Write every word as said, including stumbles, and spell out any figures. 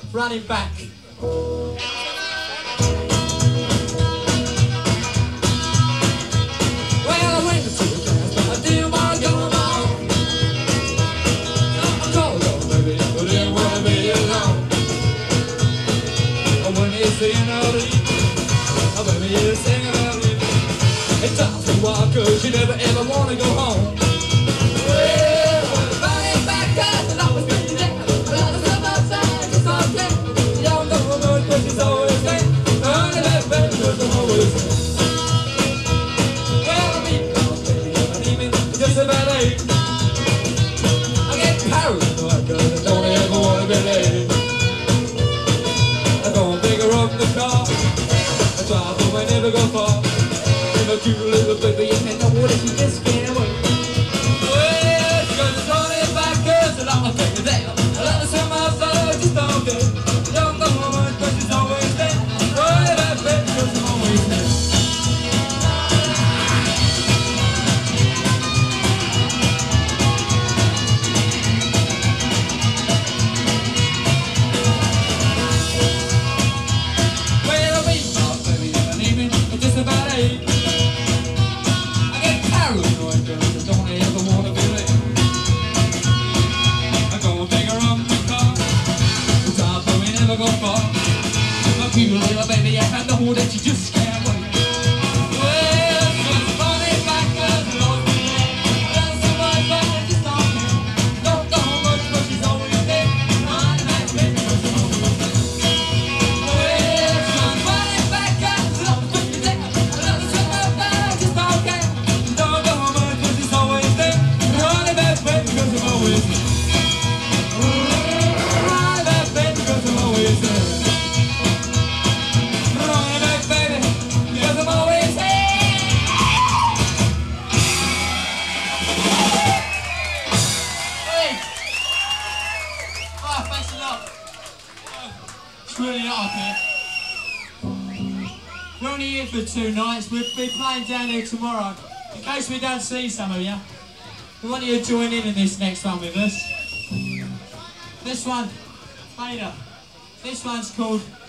running back. Cause you never ever wanna go home. Well, running back cause I'll always be there. A lot of stuff outside, it's all okay. You don't know much, but she's always there. Running back back cause I'm always there. Well, I mean, I'm even just about eight. I get paranoid cause I don't ever wanna be late. I go and pick her up in the car. I drive home, I never go far. A cute little baby, you can know what if you just can't wait. Well, cause it's running back, cause a lot of things there. A lot of some outside just don't get. You don't know how much, but she's always there. Running back, baby, cause I'm always there. Well, I mean, oh baby, if I need me, it's just about eight. People little baby, I know that you just can't wait. Well, it's running back cause it's always been there. That's so much fun, I just don't care. Don't know much, but she's always there. Running back, baby, cause I'm always there. Well, it's running back cause it's always been there. That's so much fun, I just don't care. Don't know much, but she's always there. Running back, baby, cause I'm always there. Running back, baby, cause I'm always there. Really hot here. We're only here for two nights. We'll be playing down here tomorrow. In case we don't see some of you, we want you to join in in this next one with us. This one, Vader. This one's called